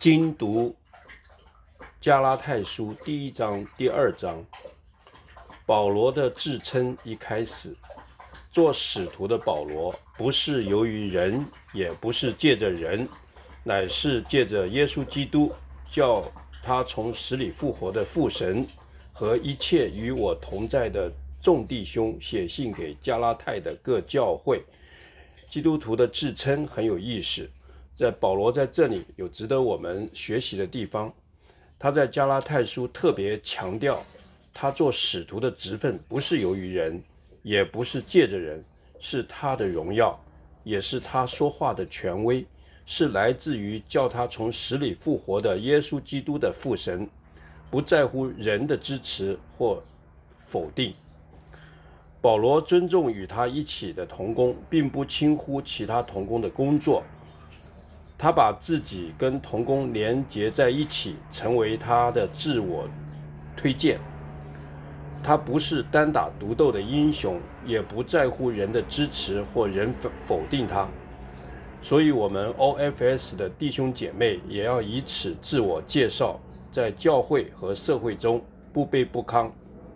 精读加拉太书第1章、第2章。保罗的自称一开始，做使徒的保罗不是由于人，也不是借着人，乃是借着耶稣基督，叫他从死里复活的父神和一切与我同在的众弟兄写信给加拉太的各教会。基督徒的自称很有意思，保罗在这里有值得我们学习的地方。他在加拉太书特别强调，他做使徒的职分不是由于人，也不是借着人，是他的荣耀，也是他说话的权威，是来自于叫他从死里复活的耶稣基督的父神，不在乎人的支持或否定。保罗尊重与他一起的同工，并不轻忽其他同工的工作。他把自己跟同工连结在一起，成为他的自我推荐。他不是单打独斗的英雄，也不在乎人的支持或人否定他。所以我们 OFS 的弟兄姐妹也要以此自我介绍，在教会和社会中不卑不亢。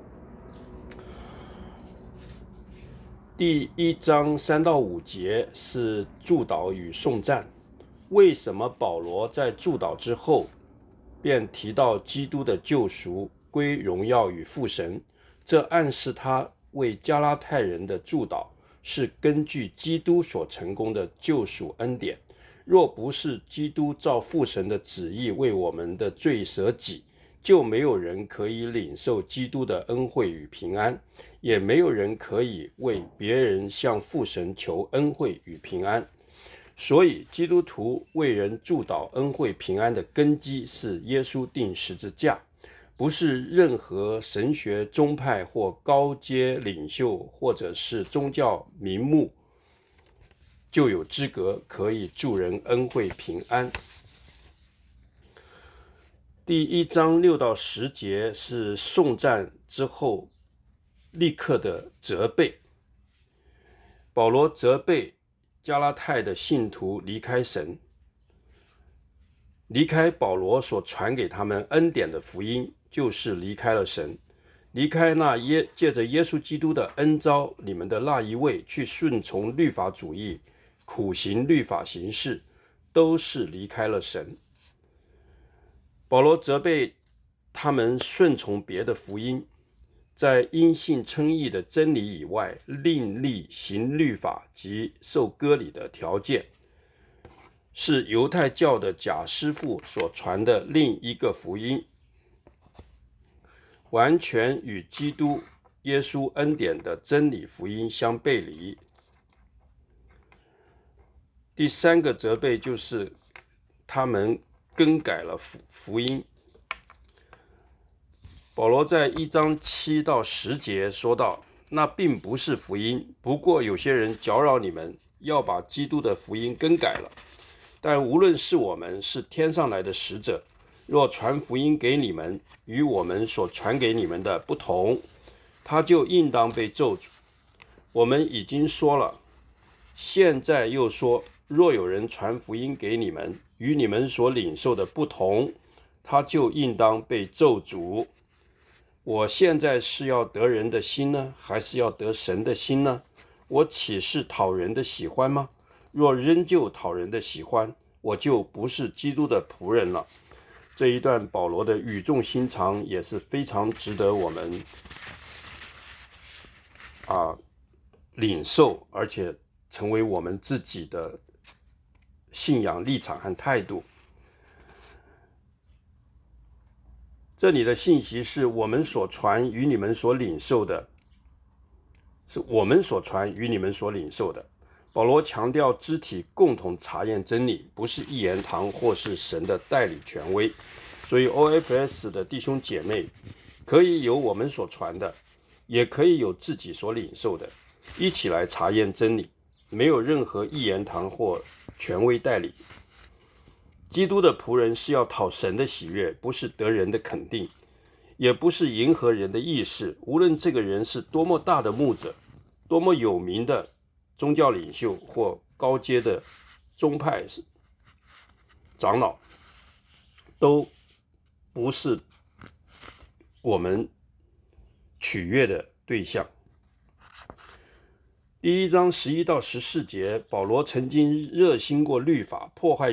第1章3到5节是祝祷与颂赞。为什么保罗在祝祷之后便提到基督的救赎归荣耀与父神？这暗示他为加拉太人的祝祷是根据基督所成功的救赎恩典。若不是基督照父神的旨意为我们的罪舍己，就没有人可以领受基督的恩惠与平安，也没有人可以为别人向父神求恩惠与平安。所以基督徒为人祝祷恩惠平安的根基是耶稣钉十字架，不是任何神学宗派或高阶领袖或者是宗教名目就有资格可以祝人恩惠平安。第1章6到10节是颂赞之后立刻的责备。保罗责备加拉太的信徒离开神，离开保罗所传给他们恩典的福音，就是离开了神，离开那借着耶稣基督的恩召你们的那一位，去顺从律法主义，苦行律法形式，都是离开了神。保罗责备他们顺从别的福音，在因信称义的真理以外，另立行律法及受割礼的条件，是犹太教的假师傅所传的另一个福音，完全与基督耶稣恩典的真理福音相背离。第3个责备就是他们更改了福音。保罗在1章7到10节说道，那并不是福音，不过有些人搅扰你们，要把基督的福音更改了。但无论是我们是天上来的使者，若传福音给你们，与我们所传给你们的不同，他就应当被咒诅。我们已经说了，现在又说，若有人传福音给你们，与你们所领受的不同，他就应当被咒诅。我现在是要得人的心呢，还是要得神的心呢？我岂是讨人的喜欢吗？若仍旧讨人的喜欢，我就不是基督的仆人了。这一段保罗的语重心长也是非常值得我们领受，而且成为我们自己的信仰立场和态度。这里的信息是我们所传与你们所领受的，是我们所传与你们所领受的。保罗强调肢体共同查验真理，不是一言堂或是神的代理权威。所以 OFS 的弟兄姐妹可以有我们所传的，也可以有自己所领受的，一起来查验真理，没有任何一言堂或权威代理。基督的仆人是要讨神的喜悦，不是得人的肯定，也不是迎合人的意识。无论这个人是多么大的牧者，多么有名的宗教领袖或高阶的宗派长老， 都不是我们取悦的对象。第1章11到14节，保罗曾经热心过律法，迫害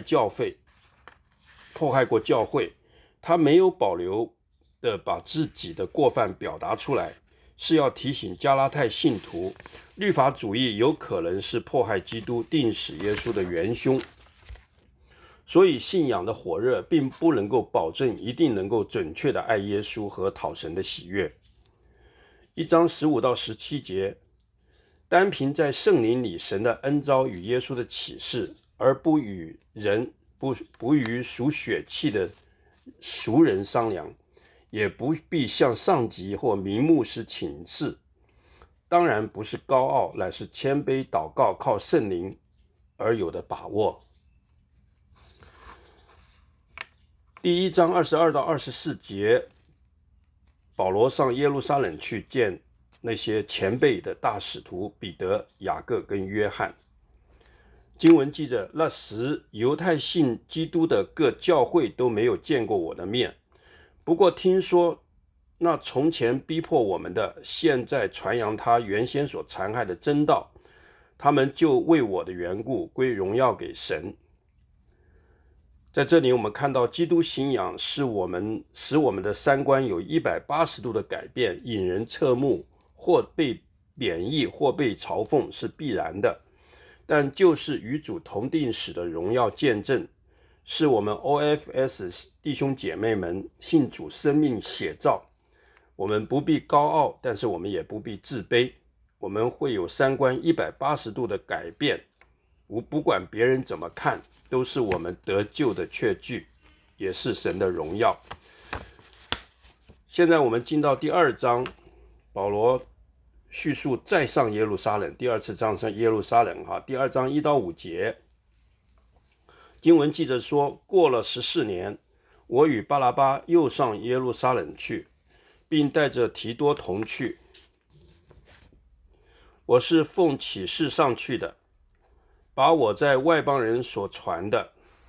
过教会，他没有保留的把自己的过犯表达出来，是要提醒加拉太信徒，律法主义有可能是迫害基督、钉死耶稣的元凶。所以信仰的火热并不能够保证一定能够准确的爱耶稣和讨神的喜悦。1章15到17节，单凭在圣灵里神的恩召与耶稣的启示，而不与属血气的俗人商量，也不必向上级或名牧师请示。当然不是高傲，乃是谦卑祷告，靠圣灵而有的把握。第1章22到24节，保罗上耶路撒冷去见那些前辈的大使徒彼得、雅各跟约翰。经文记着，那时犹太信基督的各教会都没有见过我的面，不过听说那从前逼迫我们的，现在传扬他原先所残害的真道，他们就为我的缘故归荣耀给神。在这里我们看到基督信仰使我们的三观有180度的改变，引人侧目，或被贬义或被嘲讽是必然的，但就是与主同定死的荣耀见证，是我们 OFS 弟兄姐妹们信主生命写照。我们不必高傲，但是我们也不必自卑，我们会有三观180度的改变，不管别人怎么看，都是我们得救的确据，也是神的荣耀。现在我们进到第2章，保罗叙述再上耶路撒冷，第2次上耶路撒冷第2章1到5节，经文记着说，过了14年，我与巴拿巴又上耶路撒冷去，并带着提多同去。我是奉启示上去的，把我在外邦人所传的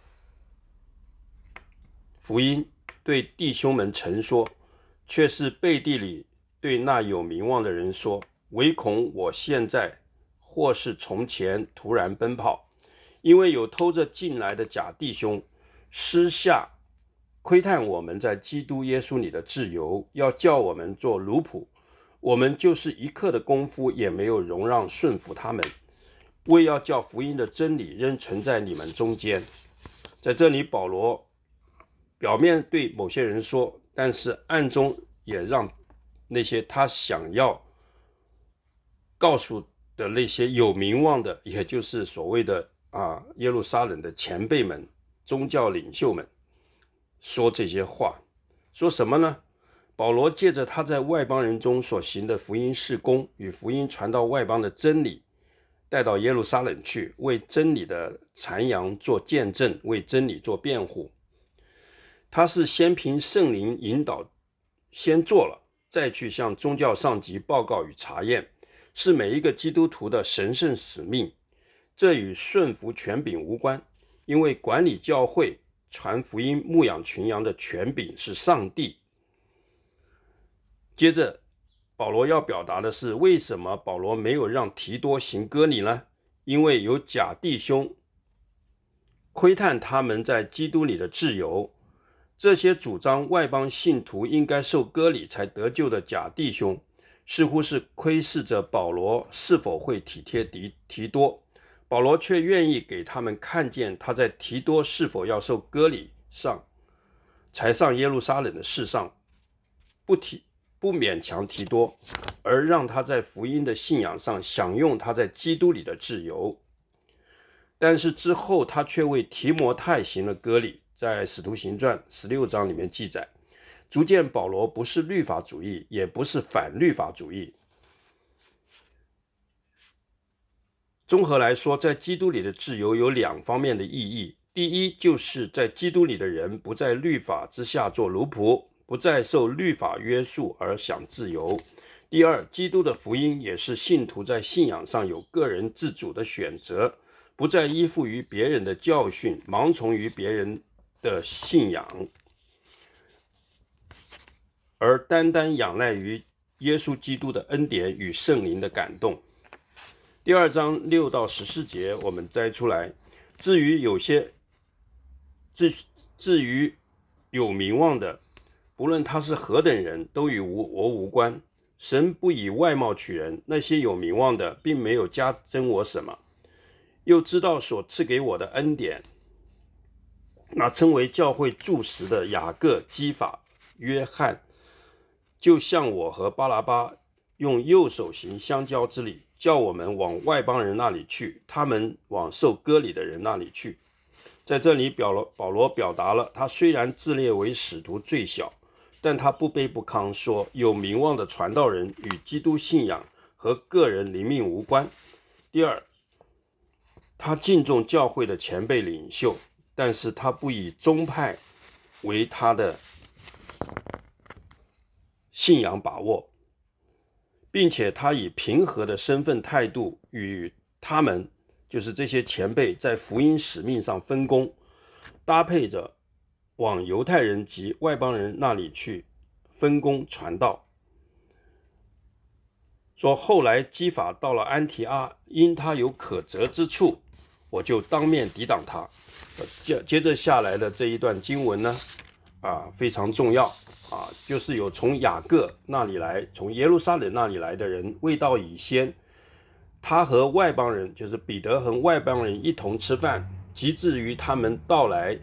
福音对弟兄们陈说，却是背地里对那有名望的人说，唯恐我现在或是从前突然奔跑，因为有偷着进来的假弟兄，私下窥探我们在基督耶稣里的自由，要叫我们做奴仆。我们就是一刻的功夫也没有容让顺服他们，为要叫福音的真理仍存在你们中间。在这里保罗表面对某些人说，但是暗中也让那些他想要告诉的那些有名望的，也就是所谓的耶路撒冷的前辈们、宗教领袖们说这些话。说什么呢？保罗借着他在外邦人中所行的福音事工与福音传到外邦的真理，带到耶路撒冷去，为真理的传扬做见证，为真理做辩护。他是先凭圣灵引导先做了，再去向宗教上级报告与查验，是每一个基督徒的神圣使命。这与顺服权柄无关，因为管理教会、传福音、牧养群羊的权柄是上帝。接着保罗要表达的是，为什么保罗没有让提多行割礼呢？因为有假弟兄窥探他们在基督里的自由。这些主张外邦信徒应该受割礼才得救的假弟兄，似乎是窥视着保罗是否会体贴提多。保罗却愿意给他们看见他在提多是否要受割礼上才上耶路撒冷的事上不勉强提多，而让他在福音的信仰上享用他在基督里的自由。但是之后他却为提摩太行了割礼，在使徒行传16章里面记载，逐渐保罗不是律法主义，也不是反律法主义。综合来说，在基督里的自由有2方面的意义。第一，就是在基督里的人不在律法之下做奴仆，不再受律法约束而享自由。第二，基督的福音也是信徒在信仰上有个人自主的选择，不再依附于别人的教训，盲从于别人的信仰。 而单单仰赖于耶稣基督的恩典与圣灵的感动。第2章6到14节我们摘出来，至于有名望的，不论他是何等人，都与我无关。神不以外貌取人，那些有名望的并没有加增我什么，又知道所赐给我的恩典。那称为教会柱石的雅各、基法、约翰，就像我和巴拿巴用右手行相交之礼，叫我们往外邦人那里去，他们往受割礼的人那里去。在这里保罗表达了他虽然自列为使徒最小，但他不卑不亢，说有名望的传道人与基督信仰和个人灵命无关。第二，他敬重教会的前辈领袖，但是他不以宗派为他的信仰把握，并且他以平和的身份态度与他们，就是这些前辈，在福音使命上分工，搭配着往犹太人及外邦人那里去分工传道。说后来基法到了安提阿，因他有可责之处，我就当面抵挡他。接着下来的这一段经文呢，非常重要就是有从雅各那里来，从耶路撒冷那里来的人未到以先，他和外邦人，就是彼得和外邦人一同吃饭，及至于他们到来，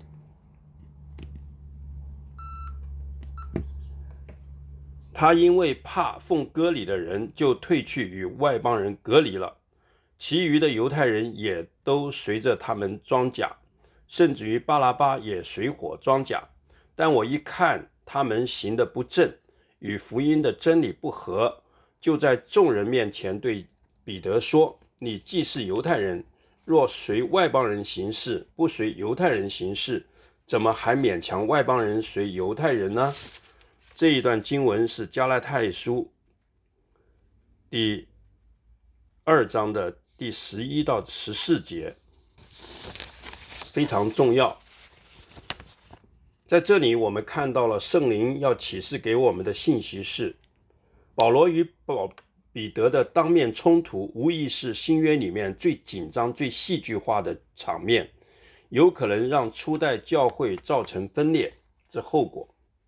他因为怕奉割礼的人，就退去与外邦人隔离了。其余的犹太人也都随着他们装甲，甚至于巴拿巴也随伙装甲。但我一看他们行得不正，与福音的真理不合，就在众人面前对彼得说：你既是犹太人，若随外邦人行事，不随犹太人行事，怎么还勉强外邦人随犹太人呢？这一段经文是加拉太书第2章的第11到14节，非常重要。在这里我们看到了圣灵要启示给我们的信息是，保罗与彼得的当面冲突无疑是新约里面最紧张最戏剧化的场面，有可能让初代教会造成分裂之后果。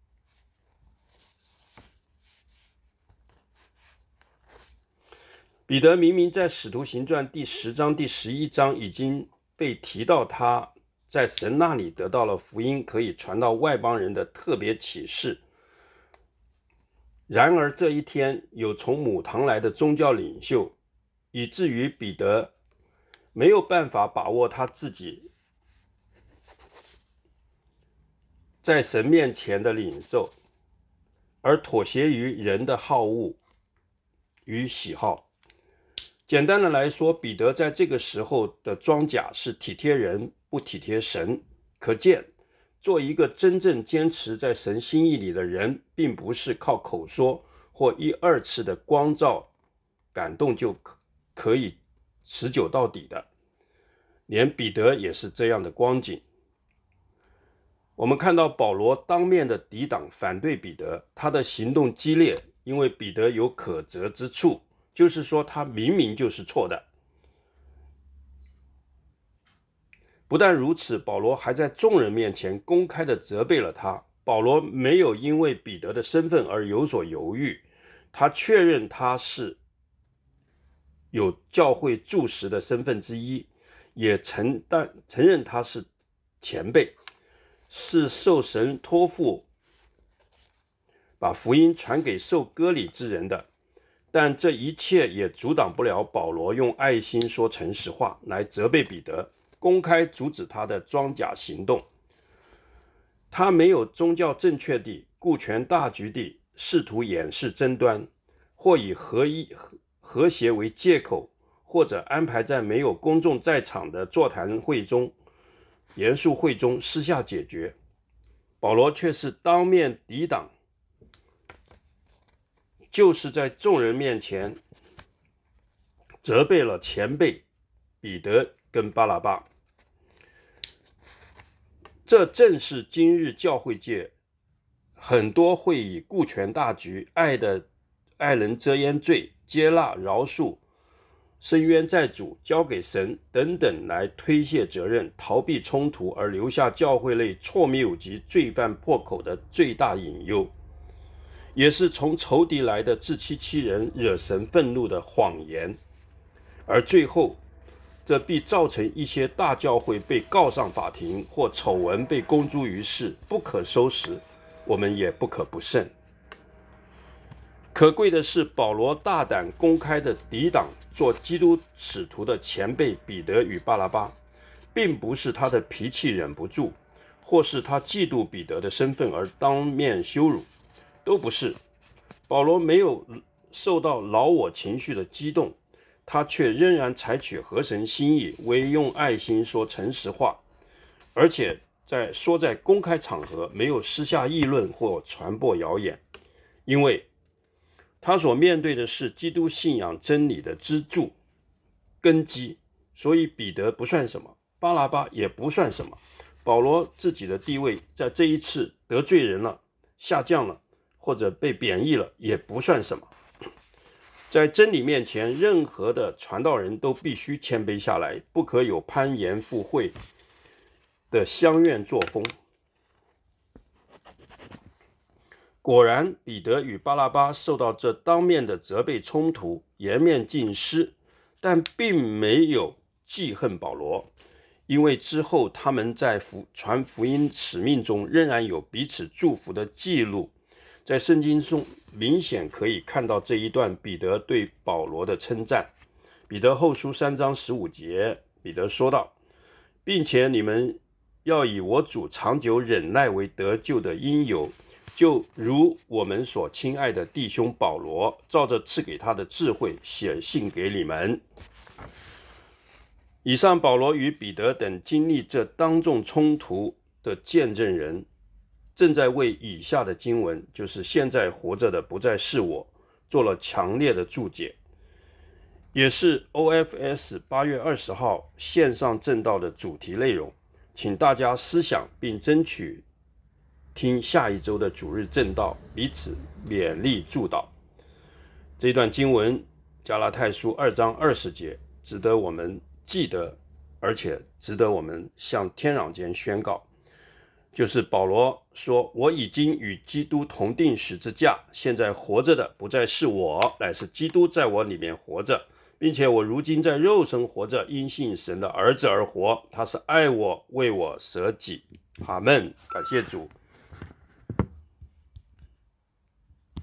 彼得明明在使徒行传第10章第11章已经被提到他在神那里得到了福音可以传到外邦人的特别启示，然而这一天有从母堂来的宗教领袖，以至于彼得没有办法把握他自己在神面前的领受，而妥协于人的好恶与喜好。简单的来说，彼得在这个时候的装甲是体贴人不体贴神，可见做一个真正坚持在神心意里的人，并不是靠口说或1、2次的光照感动就可以持久到底的，连彼得也是这样的光景。我们看到保罗当面的抵挡反对彼得，他的行动激烈，因为彼得有可责之处，就是说他明明就是错的。不但如此，保罗还在众人面前公开地责备了他。保罗没有因为彼得的身份而有所犹豫，他确认他是有教会柱石的身份之一，也承认他是前辈，是受神托付把福音传给受割礼之人的。但这一切也阻挡不了保罗用爱心说诚实话来责备彼得，公开阻止他的装甲行动。他没有宗教正确地顾全大局地试图掩饰争端，或以和谐为借口，或者安排在没有公众在场的座谈会中、严肃会中私下解决。保罗却是当面抵挡，就是在众人面前责备了前辈彼得跟巴拿巴。这正是今日教会界很多会以顾全大局、爱人遮掩罪、接纳饶恕、伸冤在主、交给神等等来推卸责任、逃避冲突，而留下教会内错谬及罪犯破口的最大隐忧，也是从仇敌来的自欺欺人、惹神愤怒的谎言。而最后这必造成一些大教会被告上法庭，或丑闻被公诸于世，不可收拾，我们也不可不慎。可贵的是，保罗大胆公开的抵挡做基督使徒的前辈彼得与巴拿巴，并不是他的脾气忍不住，或是他嫉妒彼得的身份而当面羞辱，都不是。保罗没有受到老我情绪的激动，他却仍然采取合神心意，唯用爱心说诚实话，而且在公开场合，没有私下议论或传播谣言，因为他所面对的是基督信仰真理的支柱根基，所以彼得不算什么，巴拿巴也不算什么。保罗自己的地位在这一次得罪人了，下降了，或者被贬义了，也不算什么。在真理面前，任何的传道人都必须谦卑下来，不可有攀岩附会的相怨作风。果然，彼得与巴拿巴受到这当面的责备冲突，颜面尽失，但并没有记恨保罗，因为之后他们在传福音使命中仍然有彼此祝福的记录。在圣经中明显可以看到这一段彼得对保罗的称赞。彼得后书3章15节，彼得说道，并且你们要以我主长久忍耐为得救的因由，就如我们所亲爱的弟兄保罗照着赐给他的智慧写信给你们。以上保罗与彼得等经历这当众冲突的见证人，正在为以下的经文，就是现在活着的不再是我，做了强烈的注解，也是 OFS 8月20号线上正道的主题内容，请大家思想并争取听下一周的主日正道，彼此勉励祝祷。这段经文加拉太书2章20节值得我们记得，而且值得我们向天壤间宣告，就是保罗说，我已经与基督同定十字架，现在活着的不再是我，乃是基督在我里面活着，并且我如今在肉身活着，因信神的儿子而活，他是爱我，为我舍己。阿们，感谢主。